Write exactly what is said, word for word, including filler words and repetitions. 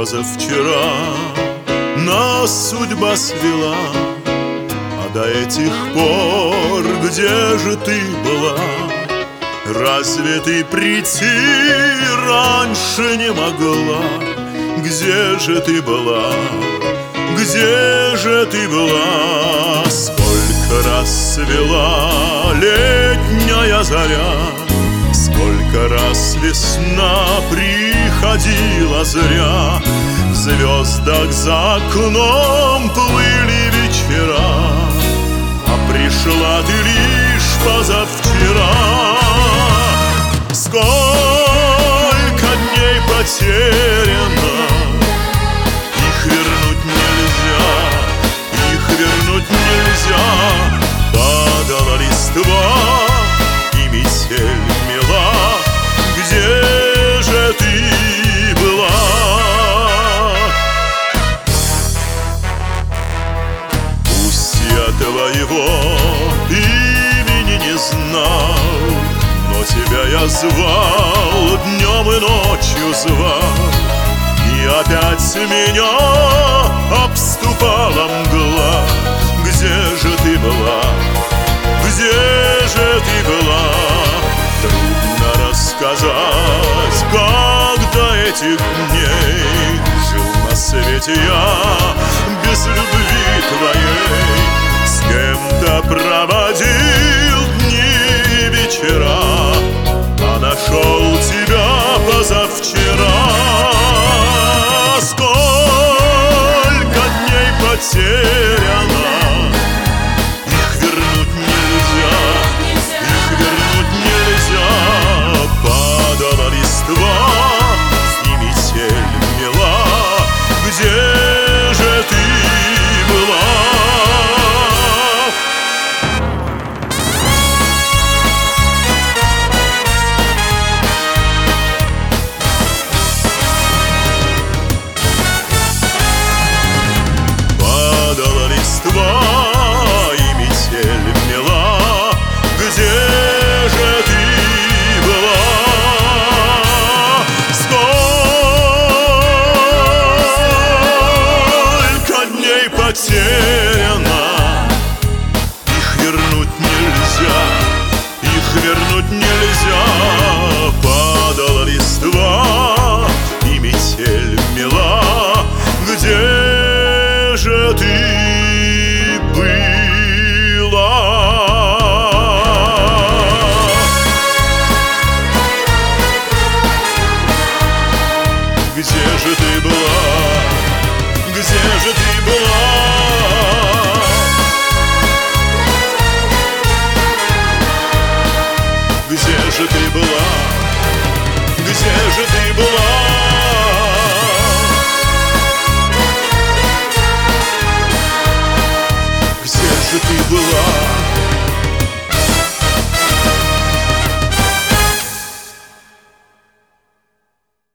позавчера нас судьба свела. А до этих пор где же ты была? Разве ты прийти раньше не могла? Где же ты была? Где же ты была? Сколько раз свела летняя заря, сколько раз весна приходила зря. В звездах за окном плыли вечера, а пришла ты лишь позавчера. Сколько дней потеряно, их вернуть нельзя, их вернуть нельзя. Падала листва и метель мела, где же ты была? Пусть я твоего имени не знал, но тебя я звал, днем и ночью звал. И опять меня обступала мгла. Где же ты была? Где же ты была? Трудно рассказать, как до этих дней жил на свете я без любви твоей. С кем-то проводил дни и вечера, а нашел тебя позавчера. Сколько дней потеряно,